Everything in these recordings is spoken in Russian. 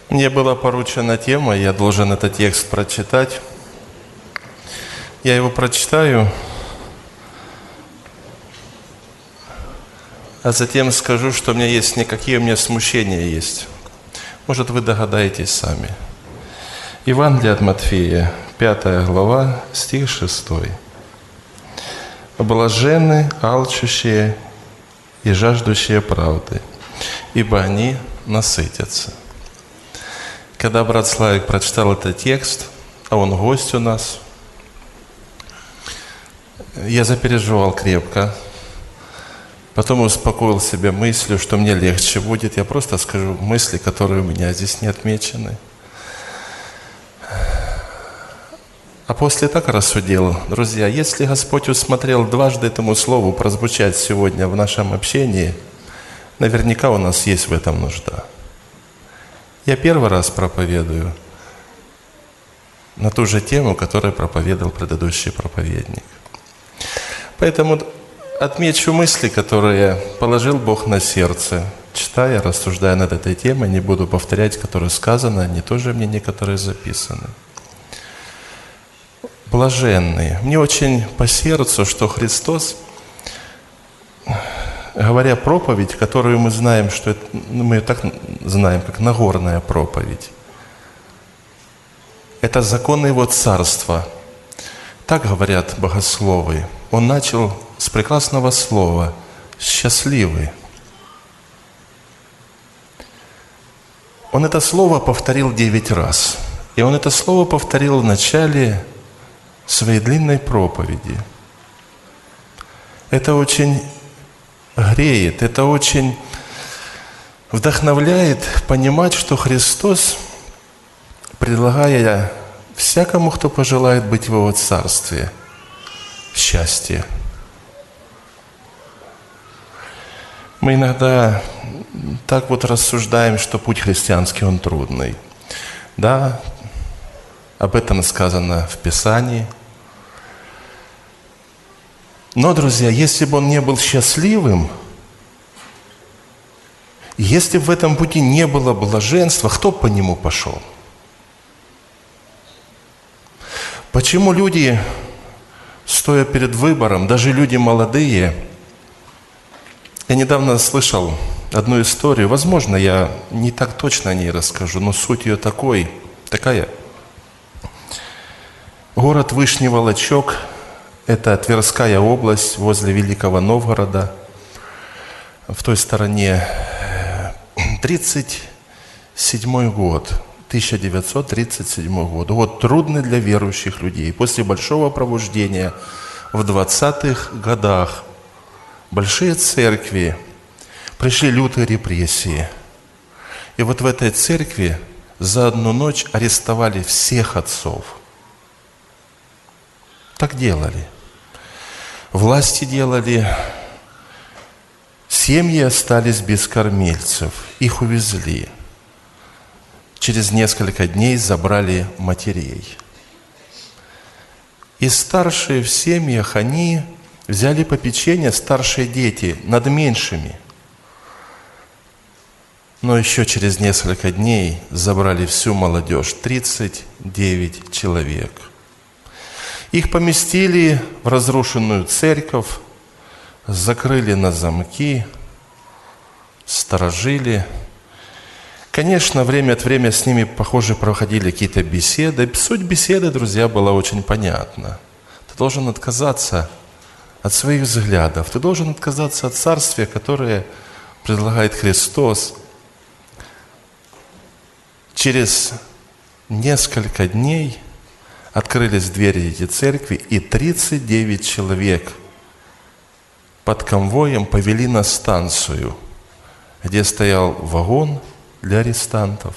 Мне была поручена тема, я должен этот текст прочитать. Я его прочитаю, а затем скажу, что у меня есть, какие у меня смущения есть. Может, вы догадаетесь сами. Евангелие от Матфея, 5 глава, стих 6. «Блаженны алчущие и жаждущие правды, ибо они насытятся». Когда брат Славик прочитал этот текст, а он гость у нас, я запереживал крепко. Потом успокоил себя мыслью, что мне легче будет. Я просто скажу мысли, которые у меня здесь не отмечены. А после так рассудил: друзья, если Господь усмотрел дважды этому слову прозвучать сегодня в нашем общении, наверняка у нас есть в этом нужда. Я первый раз проповедую на ту же тему, которую проповедовал предыдущий проповедник. Поэтому отмечу мысли, которые положил Бог на сердце, читая, рассуждая над этой темой. Не буду повторять, которые сказаны, они тоже мне некоторые записаны. Блаженные. Мне очень по сердцу, что Христос, говоря проповедь, которую мы знаем, что это, мы ее так знаем, как Нагорная проповедь, это законы Его Царства. Так говорят богословы. Он начал с прекрасного слова «счастливы». Он это слово повторил 9 раз. И он это слово повторил в начале своей длинной проповеди. Это очень греет, это очень вдохновляет понимать, что Христос, предлагая всякому, кто пожелает быть в Его Царстве, счастье. Мы иногда так вот рассуждаем, что путь христианский, он трудный. Да, об этом сказано в Писании. Но, друзья, если бы он не был счастливым, если бы в этом пути не было блаженства, кто бы по нему пошел? Почему люди, стоя перед выбором, даже люди молодые, я недавно слышал одну историю, возможно, я не так точно о ней расскажу, но суть ее такая. Город Вышний Волочок, это Тверская область, возле Великого Новгорода, в той стороне, 1937 год. 1937 год. Год трудный для верующих людей. После большого пробуждения в 20-х годах большие церкви пришли лютые репрессии. И вот в этой церкви за одну ночь арестовали всех отцов. Так делали. Власти делали. Семьи остались без кормильцев. Их увезли. Через несколько дней забрали матерей. И старшие в семьях, они взяли попечение, старшие дети, над меньшими. Но еще через несколько дней забрали всю молодежь, 39 человек. Их поместили в разрушенную церковь, закрыли на замки, сторожили. Конечно, время от времени с ними, похоже, проходили какие-то беседы. Суть беседы, друзья, была очень понятна. Ты должен отказаться от своих взглядов. Ты должен отказаться от царствия, которое предлагает Христос. Через несколько дней открылись двери этой церкви, и 39 человек под конвоем повели на станцию, где стоял вагон для арестантов.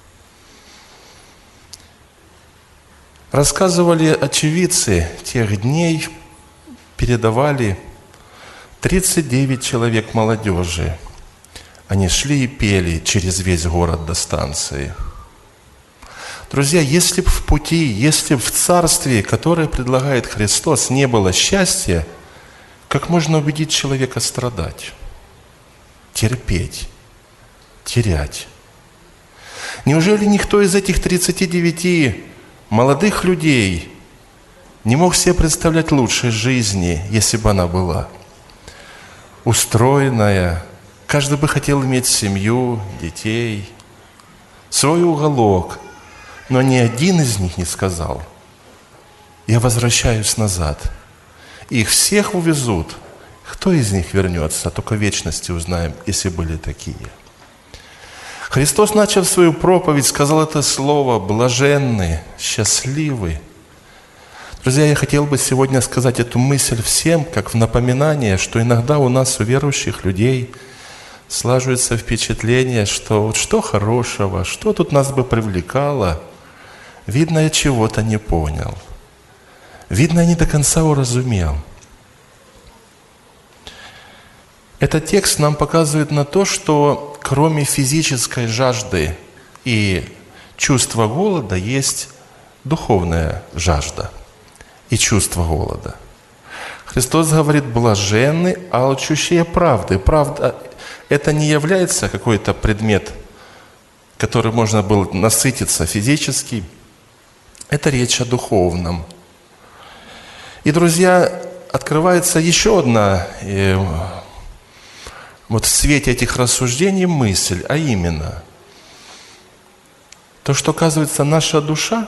Рассказывали очевидцы тех дней, передавали 39 человек молодежи. Они шли и пели через весь город до станции. Друзья, если бы в пути, если бы в царстве, которое предлагает Христос, не было счастья, как можно убедить человека страдать, терпеть, терять? Неужели никто из этих 39 молодых людей не мог себе представлять лучшей жизни, если бы она была устроенная? Каждый бы хотел иметь семью, детей, свой уголок. Но ни один из них не сказал: я возвращаюсь назад. Их всех увезут. Кто из них вернется? Только в вечности узнаем, если были такие. Христос, начав свою проповедь, сказал это слово: блаженны, счастливы. Друзья, я хотел бы сегодня сказать эту мысль всем, как в напоминание, что иногда у нас, у верующих людей, слаживается впечатление, что вот что хорошего, что тут нас бы привлекало, видно, я чего-то не понял. Видно, я не до конца уразумел. Этот текст нам показывает на то, что кроме физической жажды и чувства голода есть духовная жажда и чувство голода. Христос говорит: блаженны, алчущие правды. Правда – это не является какой-то предмет, который можно было насытиться физически. Это речь о духовном. И, друзья, открывается еще одна, вот в свете этих рассуждений, мысль, а именно, то, что, оказывается, наша душа,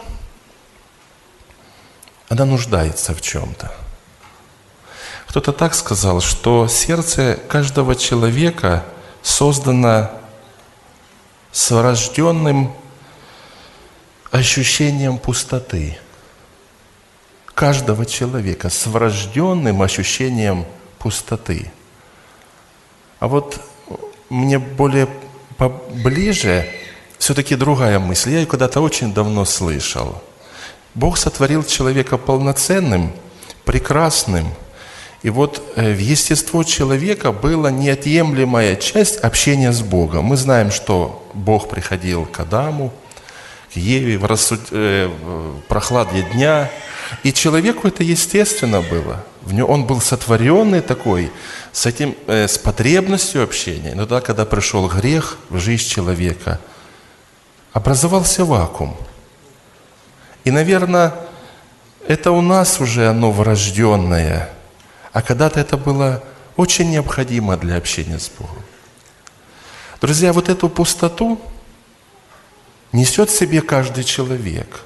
она нуждается в чем-то. Кто-то так сказал, что сердце каждого человека создано с врожденным ощущением пустоты. Каждого человека с врожденным ощущением пустоты. А вот мне более поближе все-таки другая мысль. Я ее когда-то очень давно слышал. Бог сотворил человека полноценным, прекрасным. И вот в естество человека была неотъемлемая часть общения с Богом. Мы знаем, что Бог приходил к Адаму, к Еве в прохладе дня. И человеку это естественно было. Он был сотворенный такой, с потребностью общения. Но тогда, когда пришел грех в жизнь человека, образовался вакуум. И, наверное, это у нас уже оно врожденное, а когда-то это было очень необходимо для общения с Богом. Друзья, вот эту пустоту несет в себе каждый человек.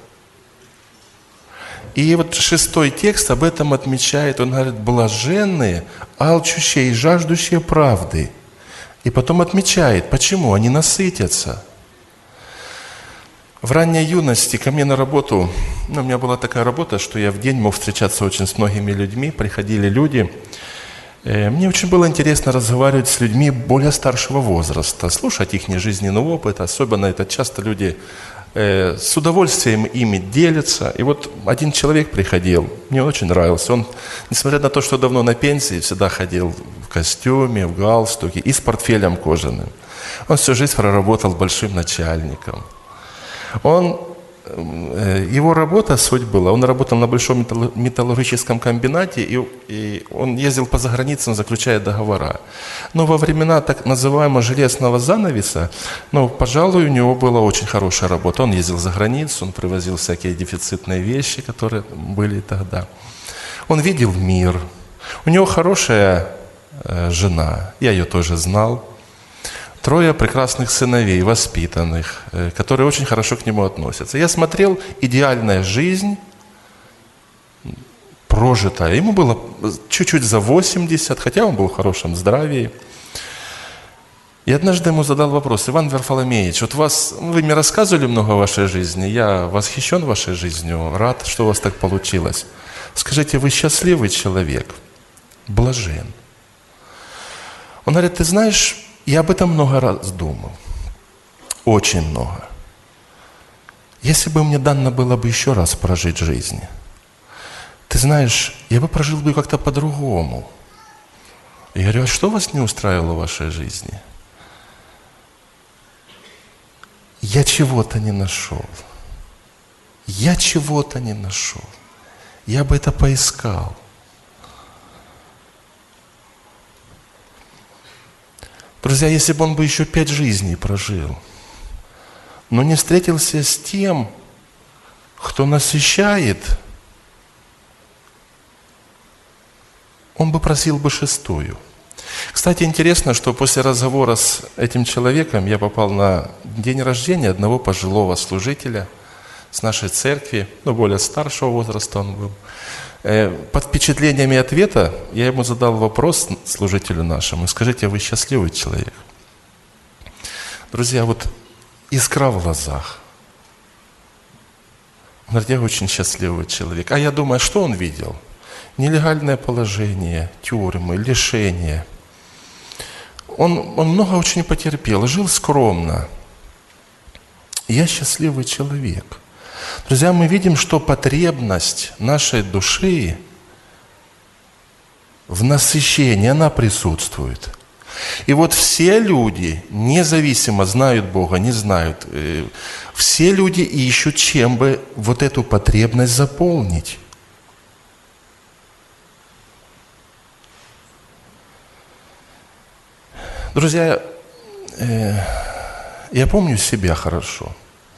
И вот 6 текст об этом отмечает. Он говорит: блаженные, алчущие и жаждущие правды. И потом отмечает, почему они насытятся. В ранней юности ко мне на работу, у меня была такая работа, что я в день мог встречаться очень с многими людьми, приходили люди. Мне очень было интересно разговаривать с людьми более старшего возраста, слушать их жизненный опыт, особенно это часто люди с удовольствием ими делятся. И вот один человек приходил, мне очень нравился. Он, несмотря на то, что давно на пенсии, всегда ходил в костюме, в галстуке и с портфелем кожаным. Он всю жизнь проработал большим начальником. Его работа, суть была, он работал на большом металлургическом комбинате, и он ездил по заграницам, заключая договора. Но во времена так называемого железного занавеса, пожалуй, у него была очень хорошая работа. Он ездил за границу, он привозил всякие дефицитные вещи, которые были тогда. Он видел мир. У него хорошая жена, я ее тоже знал. 3 прекрасных сыновей, воспитанных, которые очень хорошо к нему относятся. Я смотрел, идеальная жизнь прожитая. Ему было чуть-чуть за 80, хотя он был в хорошем здравии. И однажды ему задал вопрос: Иван Варфоломеевич, вот вы мне рассказывали много о вашей жизни, я восхищен вашей жизнью, рад, что у вас так получилось. Скажите, вы счастливый человек? Блажен. Он говорит: ты знаешь, я об этом много раз думал. Очень много. Если бы мне дано было бы еще раз прожить жизнь, ты знаешь, я бы прожил бы как-то по-другому. Я говорю: а что вас не устраивало в вашей жизни? Я чего-то не нашел. Я чего-то не нашел. Я бы это поискал. Друзья, если бы он бы еще 5 жизней прожил, но не встретился с тем, кто насыщает, он бы просил бы шестую. Кстати, интересно, что после разговора с этим человеком я попал на день рождения одного пожилого служителя с нашей церкви, более старшего возраста он был. Под впечатлениями ответа я ему задал вопрос, служителю нашему: скажите, а вы счастливый человек? Друзья, вот искра в глазах. Он говорит: я очень счастливый человек. А я думаю, что он видел? Нелегальное положение, тюрьмы, лишения. Он много очень потерпел, жил скромно. Я счастливый человек. Друзья, мы видим, что потребность нашей души в насыщении, она присутствует. И вот все люди, независимо, знают Бога, не знают, все люди ищут, чем бы вот эту потребность заполнить. Друзья, я помню себя хорошо.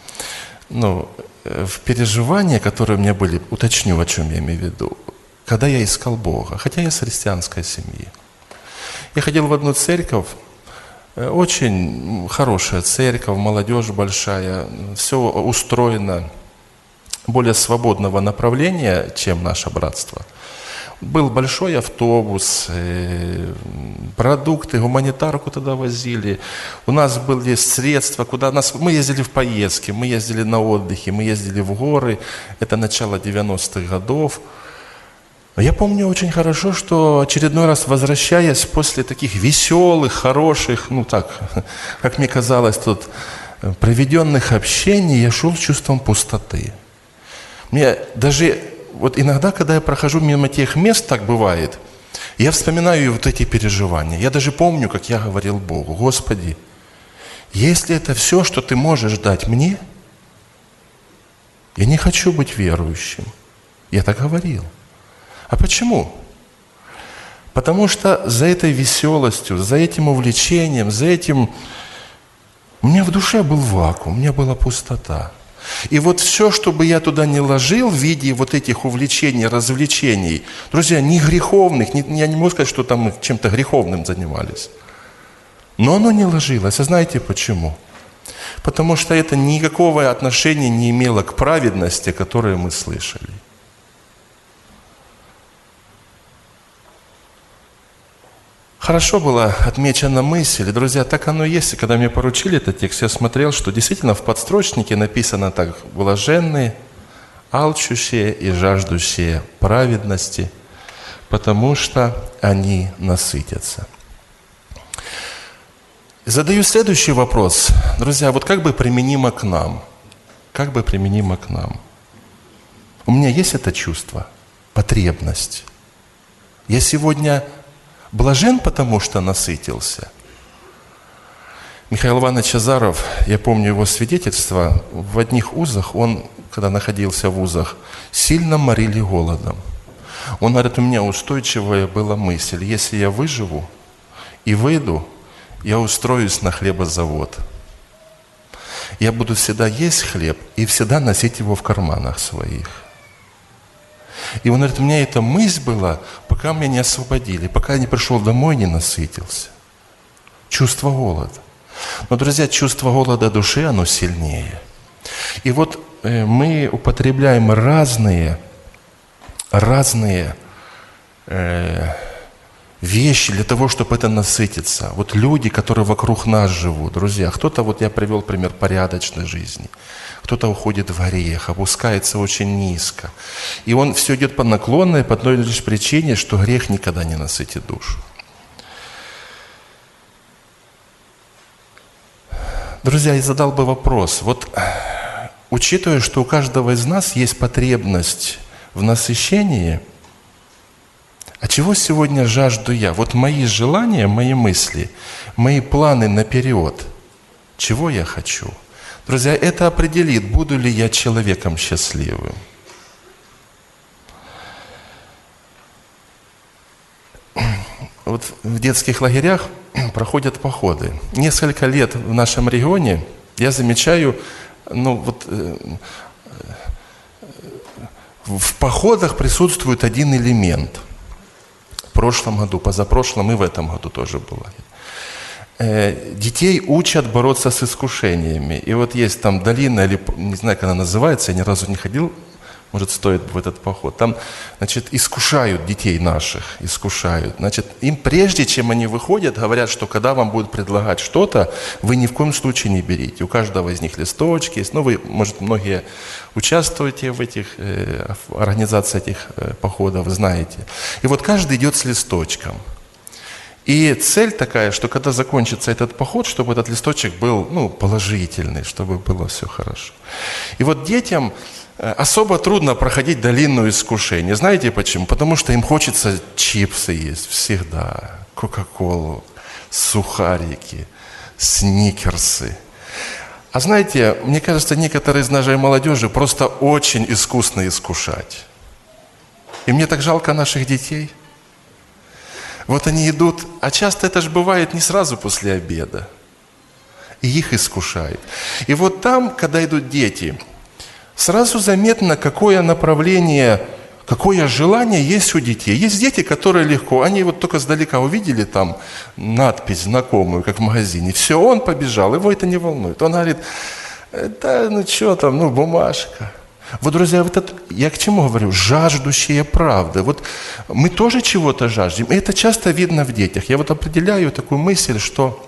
В переживания, которые у меня были, уточню, о чем я имею в виду, когда я искал Бога, хотя я с христианской семьи. Я ходил в одну церковь, очень хорошая церковь, молодежь большая, все устроено более свободного направления, чем наше братство. Был большой автобус, продукты, гуманитарку туда возили. У нас были средства, мы ездили в поездки, мы ездили на отдыхе, мы ездили в горы. Это начало 90-х годов. Я помню очень хорошо, что очередной раз, возвращаясь после таких веселых, хороших, как мне казалось, тут проведенных общений, я шел с чувством пустоты. Мне даже иногда, когда я прохожу мимо тех мест, так бывает, я вспоминаю вот эти переживания. Я даже помню, как я говорил Богу: Господи, если это все, что Ты можешь дать мне, я не хочу быть верующим. Я так говорил. А почему? Потому что за этой веселостью, за этим увлечением, за этим... У меня в душе был вакуум, у меня была пустота. И вот все, что бы я туда не ложил в виде вот этих увлечений, развлечений, друзья, не греховных, я не могу сказать, что там мы чем-то греховным занимались, но оно не ложилось. А знаете почему? Потому что это никакого отношения не имело к праведности, которую мы слышали. Хорошо была отмечена мысль, и, друзья, так оно и есть. И когда мне поручили этот текст, я смотрел, что действительно в подстрочнике написано так: блаженные, алчущие и жаждущие праведности, потому что они насытятся. Задаю следующий вопрос. Друзья, вот как бы применимо к нам? Как бы применимо к нам? У меня есть это чувство, потребность. Я сегодня блажен, потому что насытился. Михаил Иванович Азаров, я помню его свидетельство, в одних узах, он, когда находился в узах, сильно морили голодом. Он говорит: у меня устойчивая была мысль: если я выживу и выйду, я устроюсь на хлебозавод. Я буду всегда есть хлеб и всегда носить его в карманах своих. И он говорит: у меня эта мысль была, пока меня не освободили, пока я не пришел домой, не насытился. Чувство голода. Но, друзья, чувство голода души, оно сильнее. И вот мы употребляем разные вещи для того, чтобы это насытиться. Вот люди, которые вокруг нас живут, друзья, кто-то, я привел пример порядочной жизни, кто-то уходит в грех, опускается очень низко. И он все идет по наклонной, по одной лишь причине, что грех никогда не насытит душу. Друзья, я задал бы вопрос. Учитывая, что у каждого из нас есть потребность в насыщении, а чего сегодня жажду я? Мои желания, мои мысли, мои планы наперед. Чего я хочу? Друзья, это определит, буду ли я человеком счастливым. В детских лагерях проходят походы. Несколько лет в нашем регионе Я замечаю, в походах присутствует один элемент. В прошлом году, позапрошлом и в этом году тоже было. Детей учат бороться с искушениями. И вот есть там долина, или не знаю, как она называется, я ни разу не ходил, может, стоит в этот поход. Там, значит, искушают детей наших, искушают. Значит, им прежде, чем они выходят, говорят, что когда вам будут предлагать что-то, вы ни в коем случае не берите. У каждого из них листочки есть. Вы, может, многие участвуете в этих организациях этих походов, знаете. И вот каждый идет с листочком. И цель такая, что когда закончится этот поход, чтобы этот листочек был положительный, чтобы было все хорошо. И вот детям особо трудно проходить долину искушения. Знаете почему? Потому что им хочется чипсы есть всегда, кока-колу, сухарики, сникерсы. А знаете, мне кажется, некоторые из нашей молодежи просто очень искусно искушать. И мне так жалко наших детей. Вот они идут, а часто это же бывает не сразу после обеда. И их искушает. И вот там, когда идут дети, сразу заметно, какое направление, какое желание есть у детей. Есть дети, которые легко, они вот только сдалека увидели там надпись знакомую, как в магазине. Все, он побежал, его это не волнует. Он говорит, да что там, бумажка. Вот, друзья, я к чему говорю? Жаждущие правды. Вот мы тоже чего-то жаждем. И это часто видно в детях. Я вот определяю такую мысль, что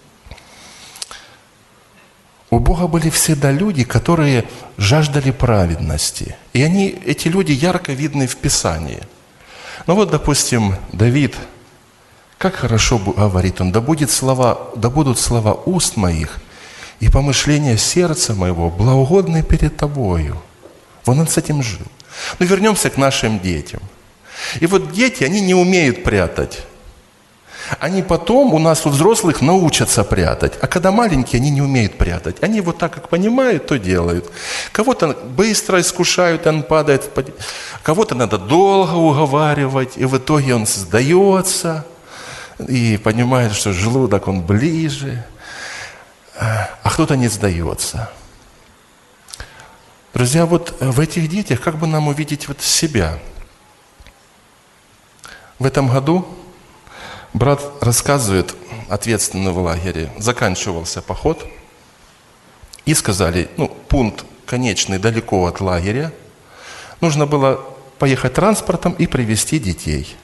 у Бога были всегда люди, которые жаждали праведности. И эти люди ярко видны в Писании. Допустим, Давид, как хорошо говорит он, да будут слова уст моих и помышления сердца моего благоугодны перед тобою. Он с этим жил. Вернемся к нашим детям. И вот дети, они не умеют прятать. Они потом у нас, у взрослых, научатся прятать. А когда маленькие, они не умеют прятать. Они вот так, как понимают, то делают. Кого-то быстро искушают, он падает. Кого-то надо долго уговаривать. И в итоге он сдается. И понимает, что желудок, он ближе. А кто-то не сдается. Друзья, вот в этих детях как бы нам увидеть себя? В этом году брат рассказывает, ответственный в лагере, заканчивался поход, и сказали, пункт конечный далеко от лагеря, нужно было поехать транспортом и привезти детей.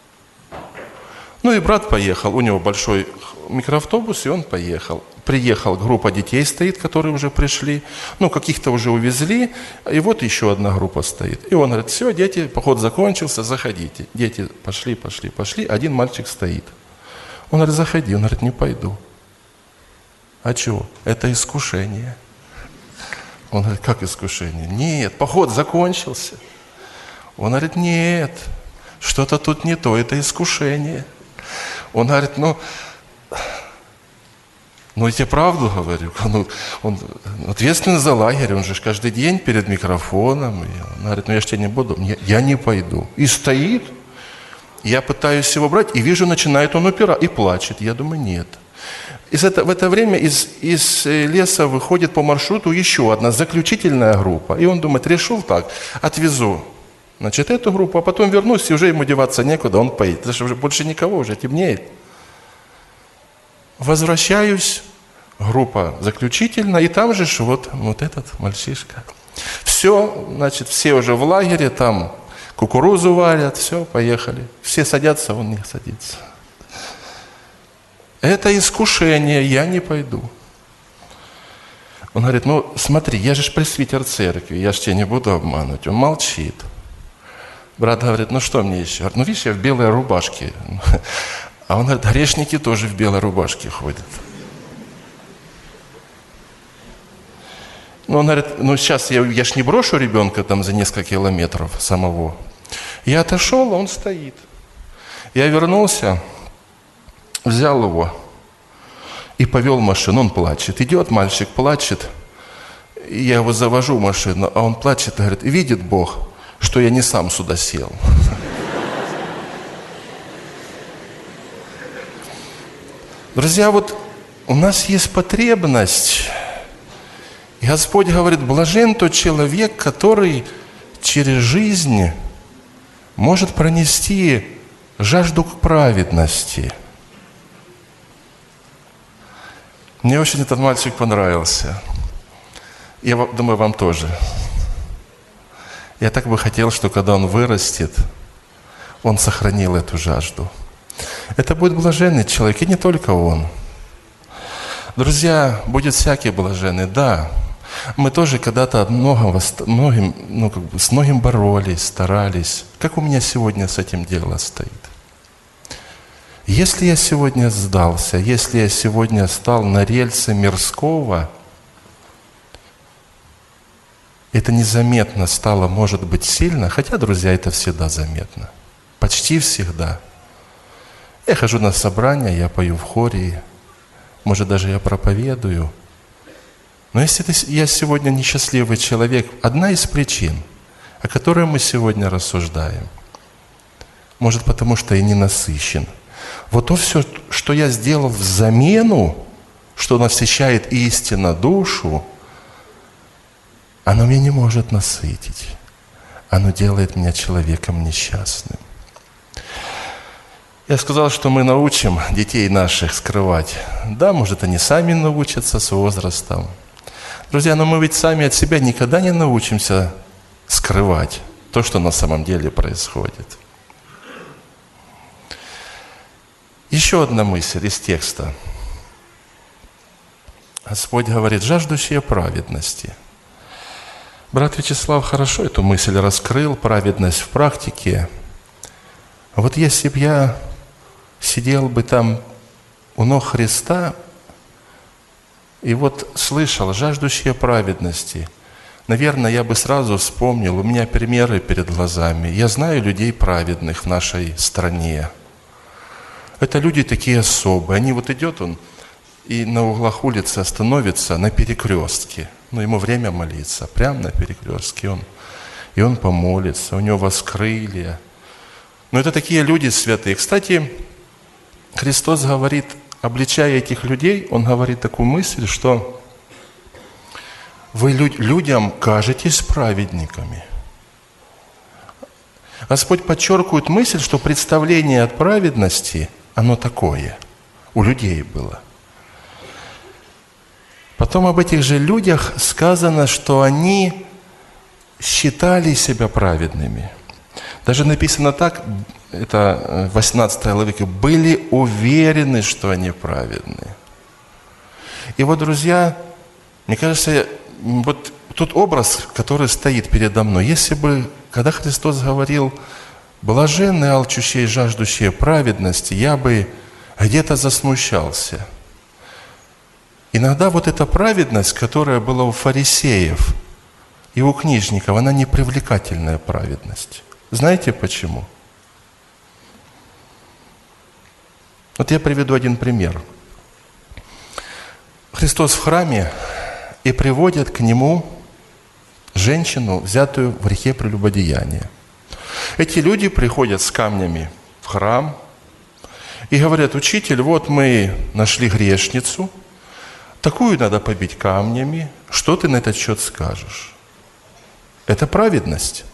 И брат поехал, у него большой микроавтобус, и он поехал. Приехал, группа детей стоит, которые уже пришли, каких-то уже увезли, и вот еще одна группа стоит. И он говорит, все, дети, поход закончился, заходите. Дети пошли, один мальчик стоит. Он говорит, заходи, он говорит, не пойду. А чего? Это искушение. Он говорит, как искушение? Нет, поход закончился. Он говорит, нет, что-то тут не то, это искушение. Он говорит, я тебе правду говорю, он ответственный за лагерь, он же каждый день перед микрофоном. И он говорит, я же тебе не буду, я не пойду. И стоит, я пытаюсь его брать, и вижу, начинает он упирать, и плачет. Я думаю, нет. В это время из леса выходит по маршруту еще одна заключительная группа. И он думает, решил так, отвезу, эту группу, а потом вернусь, и уже ему деваться некуда, он поедет. Потому что уже больше никого, уже темнеет. Возвращаюсь, группа заключительная, и там же вот этот мальчишка. Все, все уже в лагере, там кукурузу варят, все, поехали. Все садятся, он не садится. Это искушение, я не пойду. Он говорит, смотри, я же пресвитер церкви, я же тебя не буду обманывать. Он молчит. Брат говорит, что мне еще? Видишь, я в белой рубашке. А он говорит, грешники тоже в белой рубашке ходят. Он говорит, сейчас я ж не брошу ребенка там за несколько километров самого. Я отошел, а он стоит. Я вернулся, взял его и повел машину. Он плачет. Идет мальчик, плачет. И я его завожу в машину, а он плачет и говорит, видит Бог, что я не сам сюда сел. Друзья, у нас есть потребность И Господь говорит, блажен тот человек, который через жизнь может пронести жажду к праведности. Мне очень этот мальчик понравился. Я думаю, вам тоже. Я так бы хотел, что когда он вырастет, он сохранил эту жажду. Это будет блаженный человек, и не только он. Друзья, будет всякий блаженный, да. Мы тоже когда-то с многим боролись, старались. Как у меня сегодня с этим дело стоит? Если я сегодня сдался, если я сегодня стал на рельсы мирского, это незаметно стало, может быть, сильно, хотя, друзья, это всегда заметно. Почти всегда. Я хожу на собрания, я пою в хоре, может, даже я проповедую. Но если я сегодня несчастливый человек, одна из причин, о которой мы сегодня рассуждаем, может, потому что я не насыщен. Вот то все, что я сделал в замену, что насыщает истинно душу, оно меня не может насытить. Оно делает меня человеком несчастным. Я сказал, что мы научим детей наших скрывать. Да, может, они сами научатся с возрастом. Друзья, но мы ведь сами от себя никогда не научимся скрывать то, что на самом деле происходит. Еще одна мысль из текста. Господь говорит, жаждущие праведности. Брат Вячеслав хорошо эту мысль раскрыл, праведность в практике. А вот если бы я сидел бы там у ног Христа и вот слышал жаждущие праведности, наверное, я бы сразу вспомнил, у меня примеры перед глазами. Я знаю людей праведных в нашей стране. Это люди такие особые. Они вот идет он и на углах улицы остановится на перекрестке. Ему время молиться, прямо на перекрестке. И он помолится, у него воскрылья. Но это такие люди святые. Кстати, Христос говорит, обличая этих людей, Он говорит такую мысль, что вы людям кажетесь праведниками. Господь подчеркивает мысль, что представление от праведности, оно такое, у людей было. Потом об этих же людях сказано, что они считали себя праведными. Даже написано так, это 18 главе, были уверены, что они праведны. И вот, друзья, мне кажется, вот тот образ, который стоит передо мной, если бы, когда Христос говорил, блаженные, алчущие и жаждущие праведности, я бы где-то засмущался. Иногда вот эта праведность, которая была у фарисеев и у книжников, она не привлекательная праведность. Знаете почему? Вот я приведу один пример. Христос в храме, и приводят к Нему женщину, взятую в грехе прелюбодеяния. Эти люди приходят с камнями в храм и говорят, учитель, вот мы нашли грешницу, такую надо побить камнями, что ты на этот счет скажешь? Это праведность.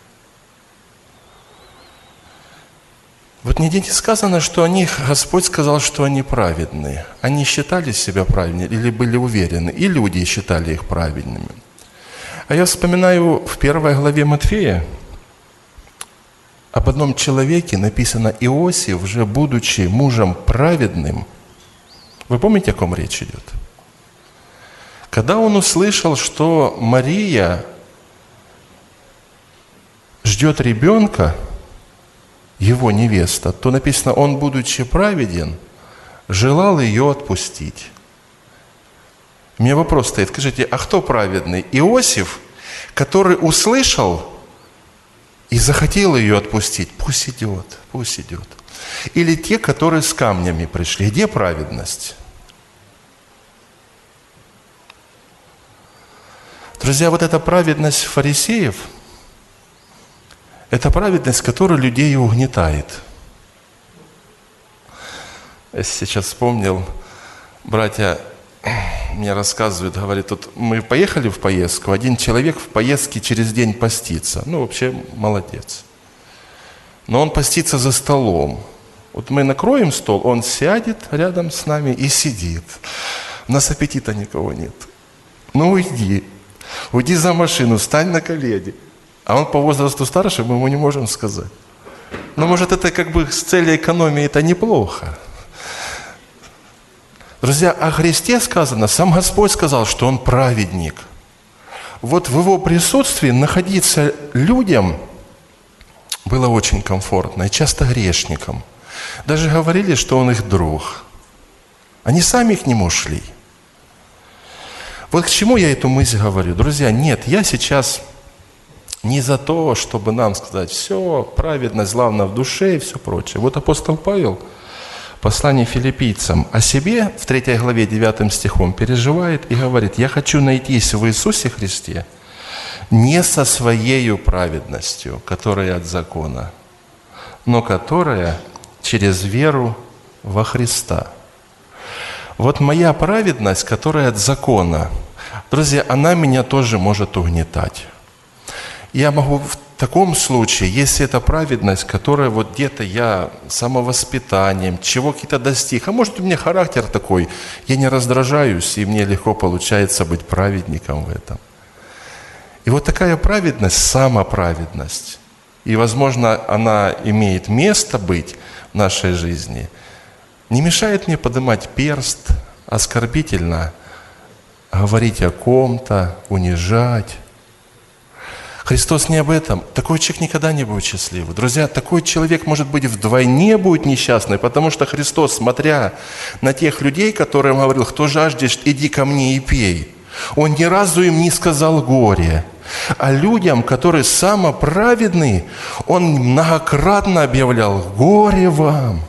Вот нигде не сказано, что Господь сказал, что они праведные. Они считали себя праведными или были уверены, и люди считали их праведными. А я вспоминаю в 1 главе Матфея об одном человеке, написано Иосиф, уже будучи мужем праведным. Вы помните, о ком речь идет? Когда он услышал, что Мария ждет ребенка, его невеста, то написано, он, будучи праведен, желал ее отпустить. У меня вопрос стоит, скажите, а кто праведный? Иосиф, который услышал и захотел ее отпустить? Пусть идет, пусть идет. Или те, которые с камнями пришли? Где праведность? Друзья, вот эта праведность фарисеев – это праведность, которая людей угнетает. Я сейчас вспомнил, братья, мне рассказывают, говорит, тут мы поехали в поездку, один человек в поездке через день постится. Ну, вообще молодец. Но он постится за столом. Вот мы накроем стол, он сядет рядом с нами и сидит. У нас аппетита никого нет. Ну, уйди за машину, встань на колени. А он по возрасту старше, мы ему не можем сказать. Но может это как бы с целью экономии это неплохо. Друзья, о Христе сказано, сам Господь сказал, что Он праведник. Вот в Его присутствии находиться людям было очень комфортно, и часто грешникам. Даже говорили, что Он их друг. Они сами к Нему шли. Вот к чему я эту мысль говорю? Друзья, нет, я сейчас не за то, чтобы нам сказать, все, праведность, главное в душе и все прочее. Вот апостол Павел в послании филиппийцам о себе в 3 главе 9 стихом переживает и говорит, я хочу найтись в Иисусе Христе не со своею праведностью, которая от закона, но которая через веру во Христа. Вот моя праведность, которая от закона, друзья, она меня тоже может угнетать. Я могу в таком случае, если это праведность, которая вот где-то я самовоспитанием, чего какие-то достиг, а может у меня характер такой, я не раздражаюсь, и мне легко получается быть праведником в этом. И вот такая праведность, самоправедность, и, возможно, она имеет место быть в нашей жизни, не мешает мне поднимать перст, оскорбительно говорить о ком-то, унижать. Христос не об этом. Такой человек никогда не будет счастливым. Друзья, такой человек, может быть, вдвойне будет несчастный, потому что Христос, смотря на тех людей, которым говорил, кто жаждешь, иди ко мне и пей, Он ни разу им не сказал горе. А людям, которые самоправедны, Он многократно объявлял горе вам.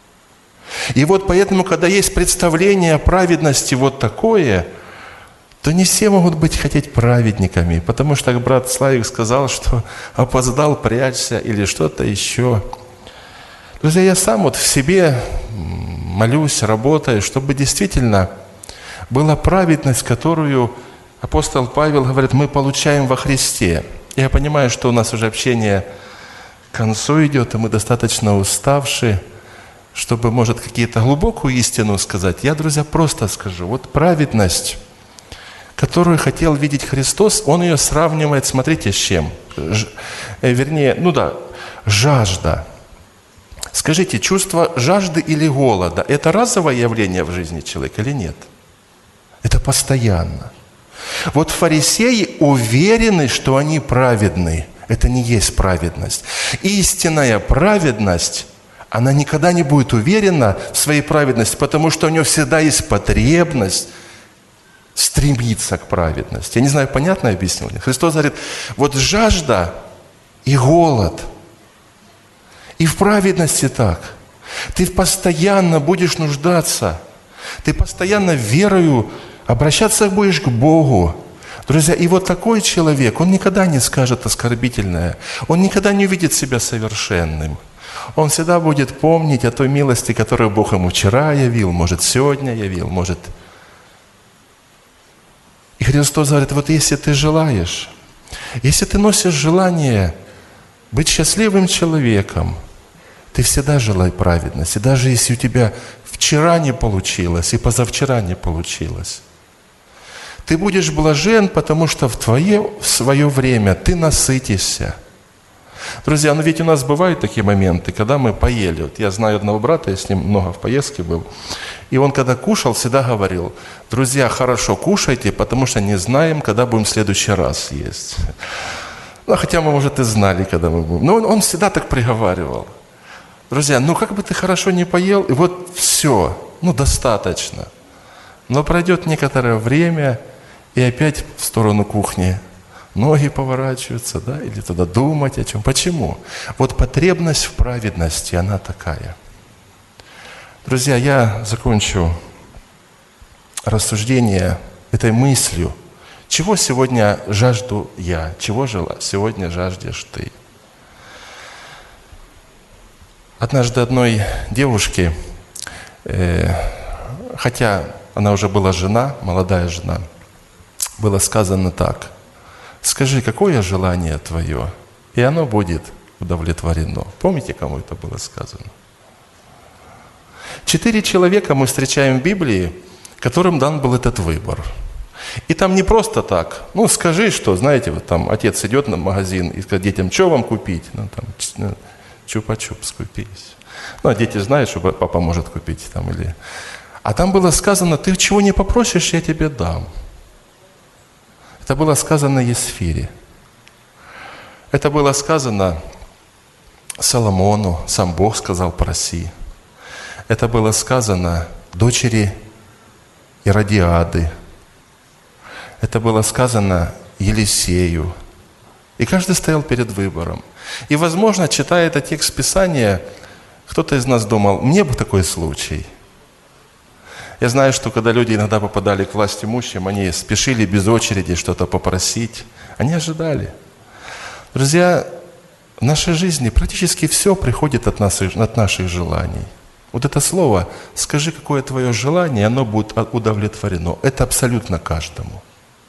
И вот поэтому, когда есть представление о праведности вот такое, то не все могут хотеть праведниками, потому что, как брат Славик сказал, что опоздал, прячься или что-то еще. Друзья, я сам вот в себе молюсь, работаю, чтобы действительно была праведность, которую апостол Павел говорит, мы получаем во Христе. Я понимаю, что у нас уже общение к концу идет, и мы достаточно уставшие, чтобы, может, какие-то глубокую истину сказать. Я, друзья, просто скажу. Вот праведность, которую хотел видеть Христос, Он ее сравнивает, смотрите, с чем? Жажда. Скажите, чувство жажды или голода – это разовое явление в жизни человека или нет? Это постоянно. Вот фарисеи уверены, что они праведны. Это не есть праведность. Истинная праведность, она никогда не будет уверена в своей праведности, потому что у нее всегда есть потребность стремиться к праведности. Я не знаю, понятно объяснил? Христос говорит, вот жажда и голод. И в праведности так. Ты постоянно будешь нуждаться. Ты постоянно верою обращаться будешь к Богу. Друзья, и вот такой человек, он никогда не скажет оскорбительное. Он никогда не увидит себя совершенным. Он всегда будет помнить о той милости, которую Бог ему вчера явил, может, сегодня явил, может. И Христос говорит, вот если ты желаешь, если ты носишь желание быть счастливым человеком, ты всегда желай праведности, даже если у тебя вчера не получилось и позавчера не получилось. Ты будешь блажен, потому что в свое время ты насытишься. Друзья, но ведь у нас бывают такие моменты, когда мы поели. Вот я знаю одного брата, я с ним много в поездке был. И он, когда кушал, всегда говорил, друзья, хорошо кушайте, потому что не знаем, когда будем в следующий раз есть. Ну, хотя мы, может, и знали, когда мы будем. Но он всегда так приговаривал. Друзья, как бы ты хорошо не поел, и вот все, достаточно. Но пройдет некоторое время, и опять в сторону кухни ноги поворачиваются, да, или туда думать о чем. Почему? Вот потребность в праведности, она такая. Друзья, я закончу рассуждение этой мыслью. Чего сегодня жажду я? Чего сегодня жаждешь ты? Однажды одной девушке, хотя она уже была жена, молодая жена, было сказано так: «Скажи, какое желание твое, и оно будет удовлетворено». Помните, кому это было сказано? 4 человека мы встречаем в Библии, которым дан был этот выбор. И там не просто так, скажи, что, знаете, вот там отец идет на магазин и скажет детям, что вам купить? Чупа-чупс купить. А дети знают, что папа может купить. А там было сказано, ты чего не попросишь, я тебе дам. Это было сказано Есфире. Это было сказано Соломону, сам Бог сказал, проси. Это было сказано дочери Иродиады. Это было сказано Елисею. И каждый стоял перед выбором. И, возможно, читая этот текст Писания, кто-то из нас думал, мне бы такой случай. Я знаю, что когда люди иногда попадали к власть имущим, они спешили без очереди что-то попросить. Они ожидали. Друзья, в нашей жизни практически все приходит от наших желаний. Вот это слово «скажи, какое твое желание, оно будет удовлетворено». Это абсолютно каждому.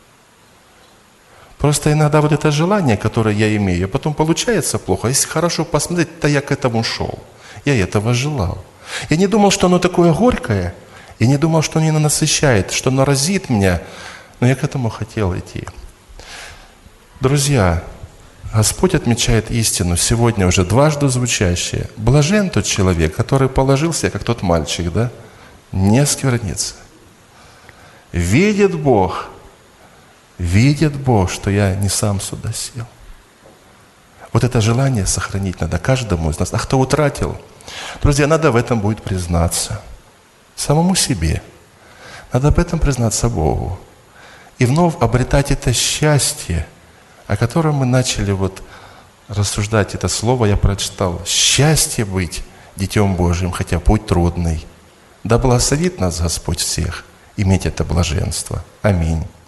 Просто иногда вот это желание, которое я имею, а потом получается плохо. Если хорошо посмотреть, то я к этому шел. Я этого желал. Я не думал, что оно такое горькое. Я не думал, что оно насыщает, что оно разит меня. Но я к этому хотел идти. Друзья, Господь отмечает истину, сегодня уже дважды звучащее. Блажен тот человек, который положился, как тот мальчик, не сквернится. Видит Бог, что я не сам сюда сел. Вот это желание сохранить надо каждому из нас. А кто утратил? Друзья, надо в этом будет признаться. Самому себе. Надо об этом признаться Богу. И вновь обретать это счастье, о котором мы начали рассуждать. Это слово я прочитал. Счастье быть Детем Божьим, хотя путь трудный. Да благословит нас Господь всех иметь это блаженство. Аминь.